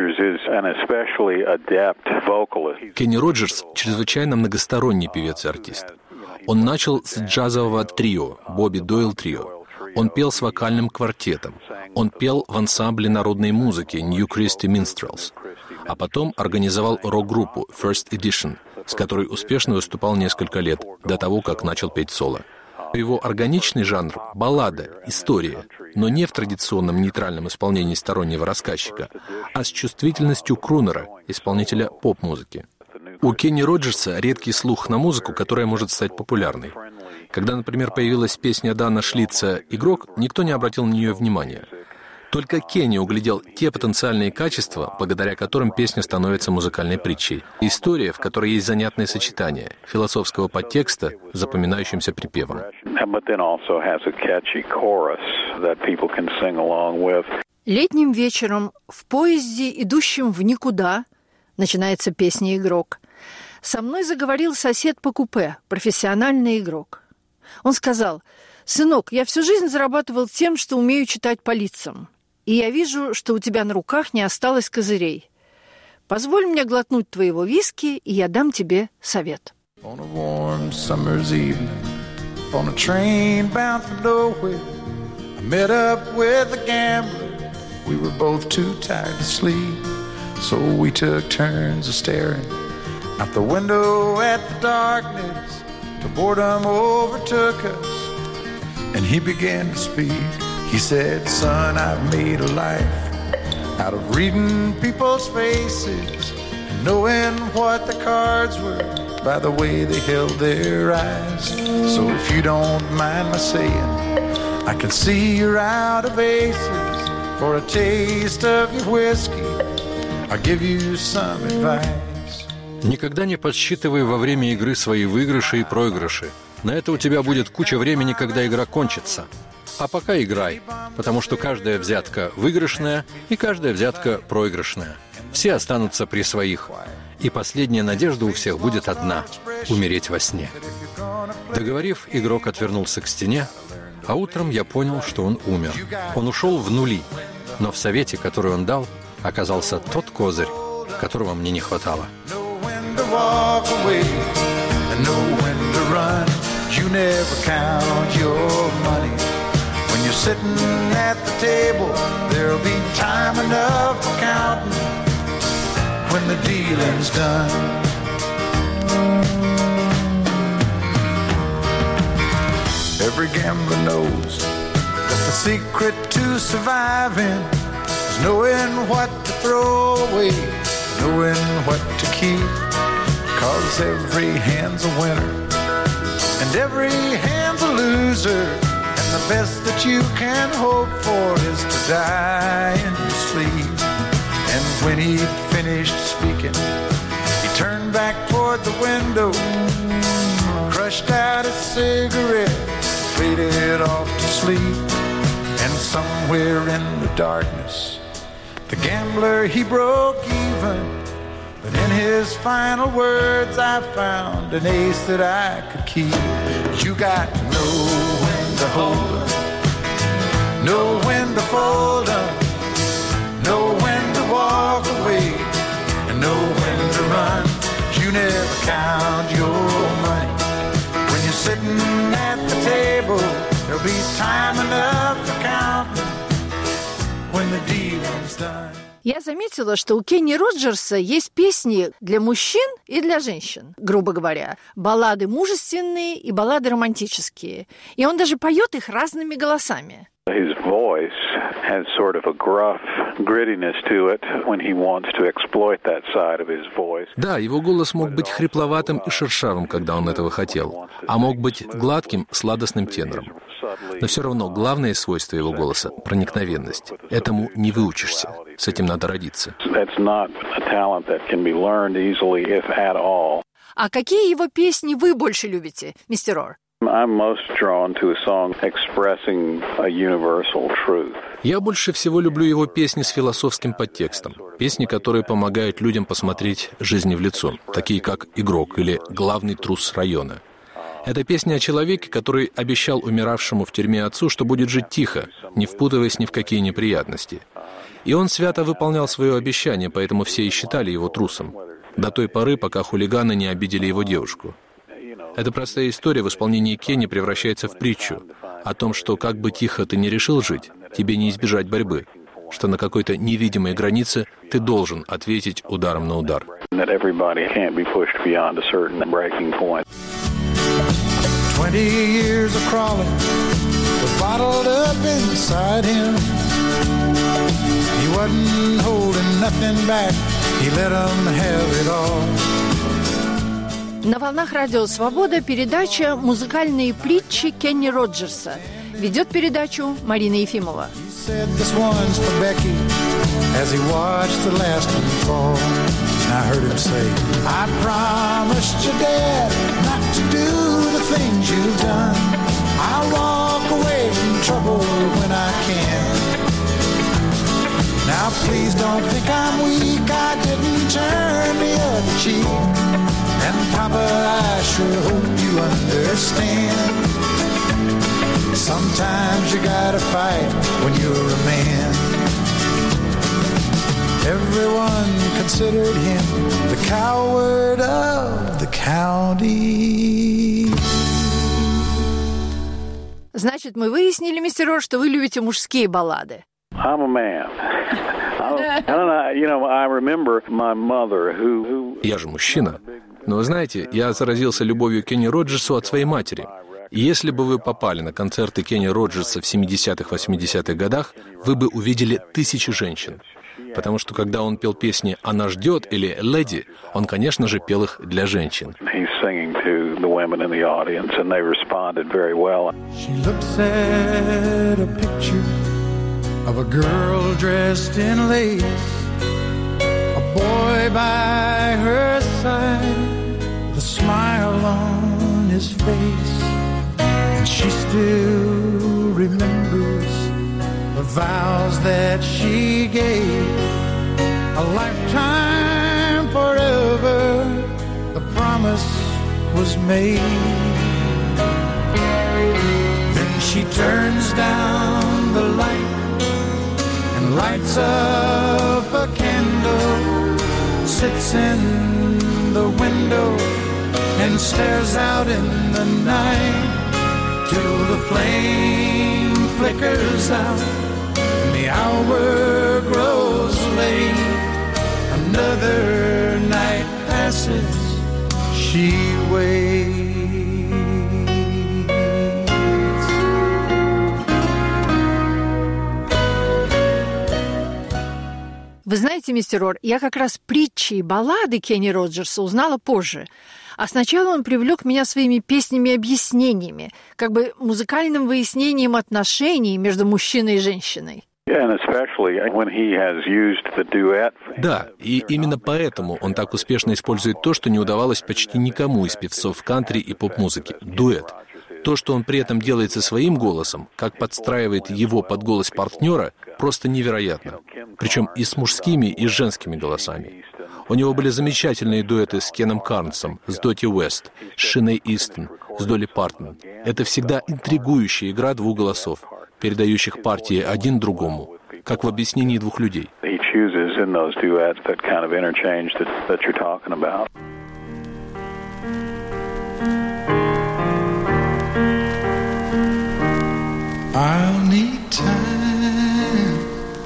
Роджерс – чрезвычайно многосторонний певец и артист. Он начал с джазового трио «Бобби Дойл Трио». Он пел с вокальным квартетом. Он пел в ансамбле народной музыки «New Christy Minstrels». А потом организовал рок-группу «First Edition», с которой успешно выступал несколько лет до того, как начал петь соло. Его органичный жанр — баллада, история, но не в традиционном нейтральном исполнении стороннего рассказчика, а с чувствительностью крунера, исполнителя поп-музыки. У Кенни Роджерса редкий слух на музыку, которая может стать популярной. Когда, например, появилась песня Дана Шлица «Игрок», никто не обратил на нее внимания. Только Кенни углядел те потенциальные качества, благодаря которым песня становится музыкальной притчей. История, в которой есть занятное сочетание философского подтекста с запоминающимся припевом. Летним вечером в поезде, идущем в никуда, начинается песня «Игрок». Со мной заговорил сосед по купе, профессиональный игрок. Он сказал: «Сынок, я всю жизнь зарабатывал тем, что умею читать по лицам. И я вижу, что у тебя на руках не осталось козырей. Позволь мне глотнуть твоего виски, и я дам тебе совет». On a warm summer's evening, on a train bound for nowhere, I met up with a gambler. We were both too tired to sleep, so we took turns of staring out the window at the darkness. The boredom overtook us, and he began to speak. He said, "Son, I've made a life out of reading people's faces and knowing what the cards were by the way they held their eyes. So if you don't mind my saying, I can see you're out of aces. For a taste of your whiskey, I'll give you some advice." Никогда не подсчитывай во время игры свои выигрыши и проигрыши. На это у тебя будет куча времени, когда игра кончится. А пока играй, потому что каждая взятка выигрышная и каждая взятка проигрышная. Все останутся при своих. И последняя надежда у всех будет одна — умереть во сне. Договорив, игрок отвернулся к стене, а утром я понял, что он умер. Он ушел в нули, но в совете, который он дал, оказался тот козырь, которого мне не хватало. When the dealing's done, every gambler knows that the secret to surviving is knowing what to throw away, knowing what to keep. Cause every hand's a winner and every hand's a loser, and the best that you can hope for is to die in your sleep. And when he'd finished speaking, he turned back toward the window, crushed out a cigarette, faded off to sleep. And somewhere in the darkness, the gambler, he broke even. But in his final words, I found an ace that I could keep. You got to know when to hold 'em, know when to fold 'em, know when to walk away, and know when to run. You never count your money. When you're sitting at the table, there'll be time enough for counting when the dealing's done. Я заметила, что у Кенни Роджерса есть песни для мужчин и для женщин, грубо говоря. Баллады мужественные и баллады романтические. И он даже поет их разными голосами. His voice has sort of a gruff grittiness to it when he wants to exploit that side of his voice. Да, его голос мог быть хрипловатым и шершавым, когда он этого хотел, а мог быть гладким, сладостным тенором. Но все равно главное свойство его голоса — проникновенность. Этому не выучишься, с этим надо родиться. А какие его песни вы больше любите, мистер Ор? I'm most drawn to a song expressing a universal truth. Я больше всего люблю его песни с философским подтекстом. Песни, которые помогают людям посмотреть жизни в лицо, такие как «Игрок» или «Главный трус района». Это песня о человеке, который обещал умиравшему в тюрьме отцу, что будет жить тихо, не впутываясь ни в какие неприятности. И он свято выполнял свое обещание, поэтому все и считали его трусом. До той поры, пока хулиганы не обидели его девушку. Эта простая история в исполнении Кенни превращается в притчу о том, что как бы тихо ты не решил жить, тебе не избежать борьбы, что на какой-то невидимой границе ты должен ответить ударом на удар. Twenty years of crawling was bottled up inside him. He wasn't holding nothing back. He let them have it all. На волнах Радио Свобода передача «Музыкальные притчи» Кенни Роджерса. Ведет передачу Марина Ефимова. Now please don't think I'm weak, I didn't turn the other cheek. And Papa, I sure hope you understand. Sometimes you gotta fight when you're a man. Everyone considered him the coward of the county. Значит, мы выяснили, мистер Ор, что вы любите мужские баллады. I'm a man. I don't know, you know, I remember my mother who, who... Я же мужчина. Но вы знаете, я заразился любовью к Кенни Роджерсу от своей матери. И если бы вы попали на концерты Кенни Роджерса в семидесятых-восьмидесятых годах, вы бы увидели тысячи женщин. Потому что когда он пел песни «Она ждет» или «Леди», он, конечно же, пел их для женщин. Of a girl dressed in lace, a boy by her side, with a smile on his face. And she still remembers the vows that she gave, a lifetime forever, the promise was made. Then she turns down the light and lights up a candle, sits in the window and stares out in the night till the flame flickers out and the hour grows late. Another night passes, she waits. Вы знаете, мистер Ор, я как раз притчи и баллады Кенни Роджерса узнала позже. А сначала он привлек меня своими песнями-объяснениями, как бы музыкальным выяснением отношений между мужчиной и женщиной. Да, и именно поэтому он так успешно использует то, что не удавалось почти никому из певцов кантри и поп-музыки – дуэт. То, что он при этом делает со своим голосом, как подстраивает его под голос партнера, просто невероятно. Причем и с мужскими, и с женскими голосами. У него были замечательные дуэты с Кеном Карнсом, с Дотти Уэст, с Шиней Истон, с Долли Партон. Это всегда интригующая игра двух голосов, передающих партии один другому, как в объяснении двух людей. I'll need time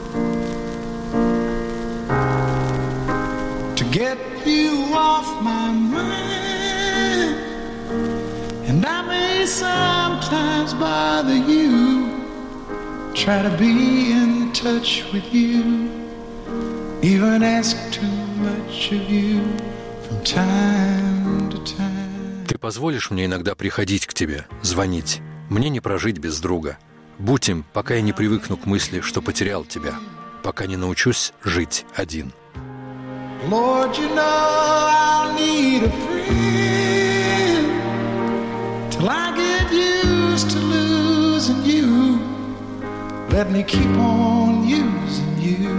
to get you off my mind, and I may sometimes bother you, try to be in touch with you, even ask too much of you from time to time. Ты позволишь мне иногда приходить к тебе, звонить? Мне не прожить без друга. Будь им, пока я не привыкну к мысли, что потерял тебя, пока не научусь жить один. Lord, you know I'll need a friend till I get used to losing you. Let me keep on using you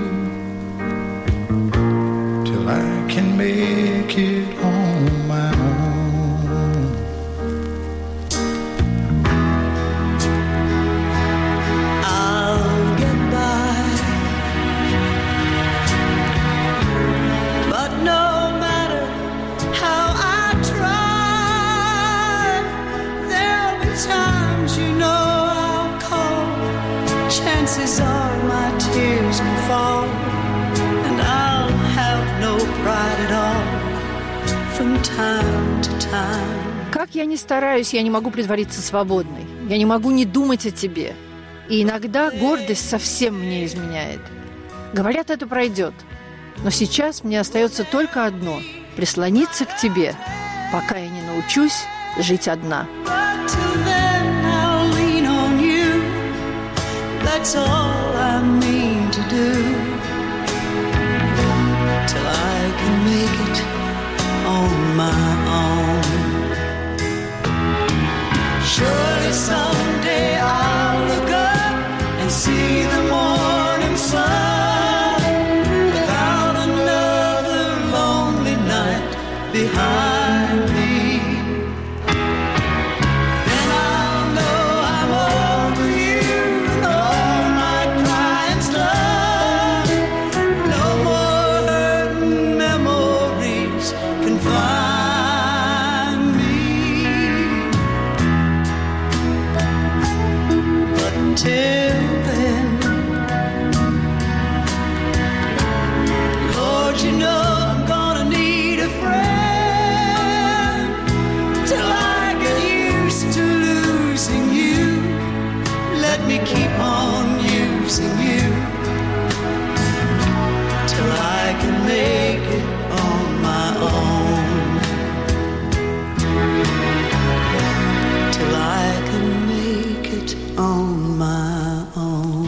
till I can make it on my own. Chances are my tears will fall, and I'll have no pride at all from time to time. Как я ни стараюсь, я не могу притвориться свободной. Я не могу не думать о тебе. И иногда гордость совсем мне изменяет. Говорят, это пройдет. Но сейчас мне остается только одно – прислониться к тебе, пока я не научусь жить одна. That's all I mean to do, till I can make it on my own. Surely someday I'll look up and see the morning sun without another lonely night behind me. Keep on using you till I can make it on my own, till I can make it on my own.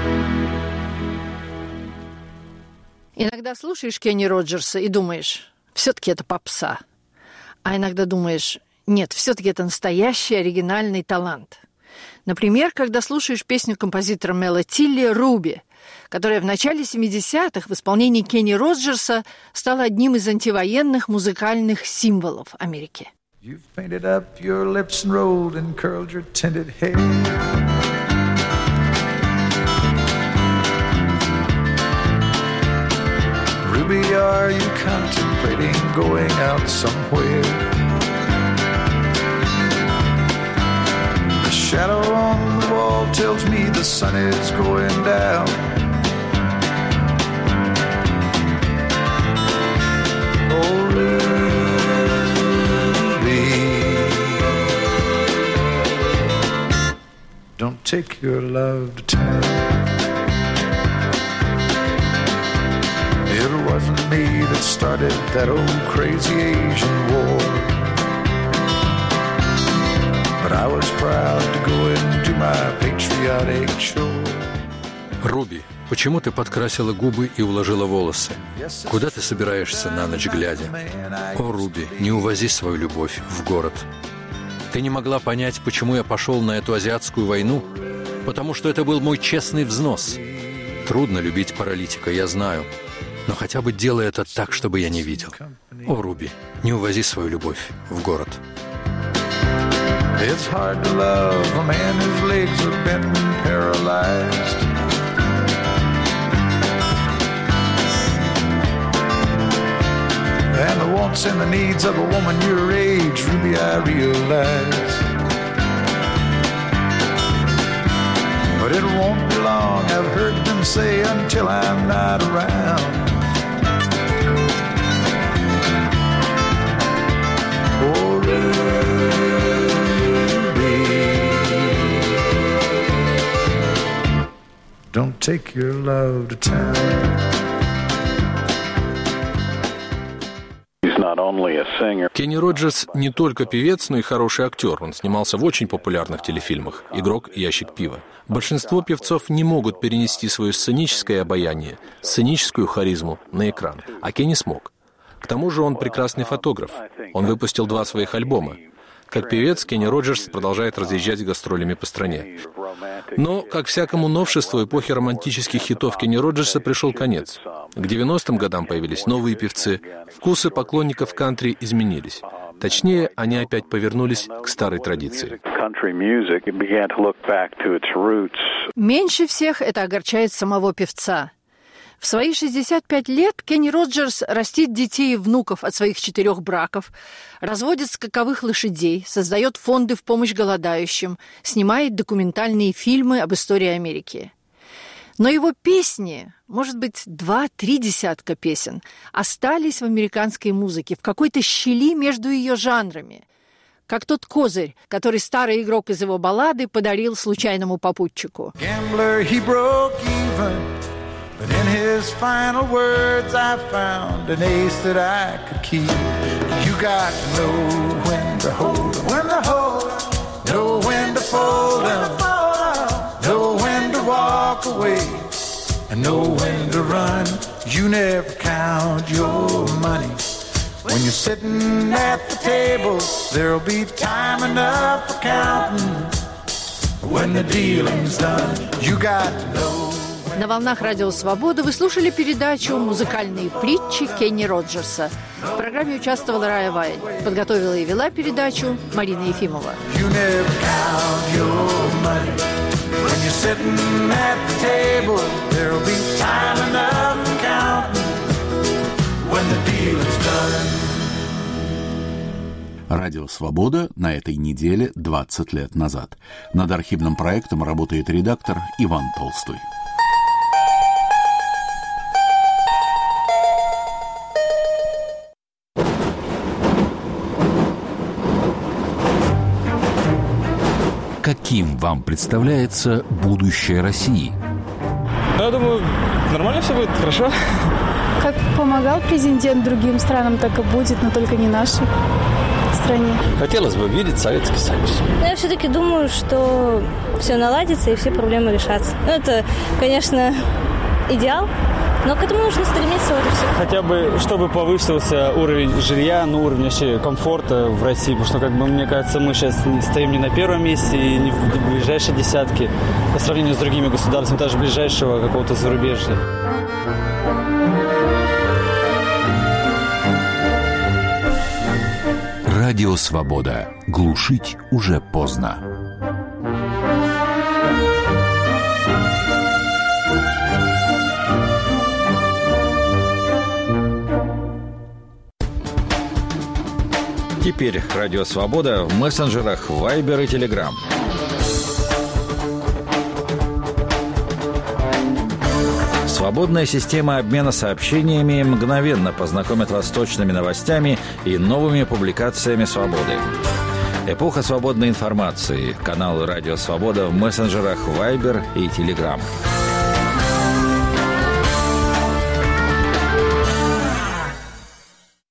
Иногда слушаешь Кенни Роджерса и думаешь, все-таки это попса. А иногда думаешь, нет, все-таки это настоящий оригинальный талант. Например, когда слушаешь песню композитора Мела Тилли «Руби», которая в начале семидесятых в исполнении Кенни Роджерса стала одним из антивоенных музыкальных символов Америки. You've painted up your lips and rolled and curled your tinted hair. Ruby, are you contemplating going out somewhere? The shadow on the wall tells me the sun is going down. Oh, Ruby, don't take your love to town. It wasn't me that started that old crazy Asian war, but I was proud to go into my patriotic shore. Руби, почему ты подкрасила губы и уложила волосы? Куда ты собираешься на ночь глядя? О, Руби, не увози свою любовь в город. Ты не могла понять, почему я пошел на эту азиатскую войну? Потому что это был мой честный взнос. Трудно любить паралитика, я знаю. Но хотя бы делай это так, чтобы я не видел. О, Руби, не увози свою любовь в город. It's hard to love a man whose legs have been paralyzed. And the wants and the needs of a woman your age, Ruby, I realize. But it won't be long, I've heard them say, until I'm not around. Oh, Ruby, don't take your love to town. Кенни Роджерс не только певец, но и хороший актер. Он снимался в очень популярных телефильмах «Игрок» и «Ящик пива». Большинство певцов не могут перенести свое сценическое обаяние, сценическую харизму на экран, а Кенни смог. К тому же он прекрасный фотограф. Он выпустил два своих альбома. Как певец, Кенни Роджерс продолжает разъезжать гастролями по стране. Но, как всякому новшеству эпохи романтических хитов Кенни Роджерса пришел конец. К девяностым годам появились новые певцы, вкусы поклонников кантри изменились. Точнее, они опять повернулись к старой традиции. Меньше всех это огорчает самого певца. В свои шестьдесят пять лет Кенни Роджерс растит детей и внуков от своих четырех браков, разводит скаковых лошадей, создает фонды в помощь голодающим, снимает документальные фильмы об истории Америки. Но его песни, может быть, два-три десятка песен, остались в американской музыке, в какой-то щели между ее жанрами. Как тот козырь, который старый игрок из его баллады подарил случайному попутчику. Gambler, he broke even. But in his final words I found an ace that I could keep. You got to know when to hold 'em, when to hold 'em, know when to fold 'em, know when to walk away, and know when to run. You never count your money. When you're sitting at the table, there'll be time enough for counting. When the dealing's done, you got to know. На волнах Радио Свобода вы слушали передачу «Музыкальные притчи» Кенни Роджерса. В программе участвовала Рая Ваень. Подготовила и вела передачу Марина Ефимова. Радио «Свобода» на этой неделе двадцать лет назад. Над архивным проектом работает редактор Иван Толстой. Каким вам представляется будущее России? Я думаю, нормально все будет, хорошо. Как помогал президент другим странам, так и будет, но только не нашей стране. Хотелось бы видеть Советский Союз. Я все-таки думаю, что все наладится и все проблемы решатся. Ну, это, конечно, идеал, Но к этому нужно стремиться, вот и все. Хотя бы, чтобы повысился уровень жилья, ну, уровень вообще комфорта в России, потому что, как бы, мне кажется, мы сейчас стоим не на первом месте и не в ближайшей десятке по сравнению с другими государствами, даже ближайшего какого-то зарубежья. Радио «Свобода». Глушить уже поздно. Теперь Радио «Свобода» в мессенджерах Viber и Telegram. Свободная система обмена сообщениями мгновенно познакомит вас с точными новостями и новыми публикациями «Свободы». Эпоха свободной информации. Канал «Радио Свобода» в мессенджерах Viber и Telegram.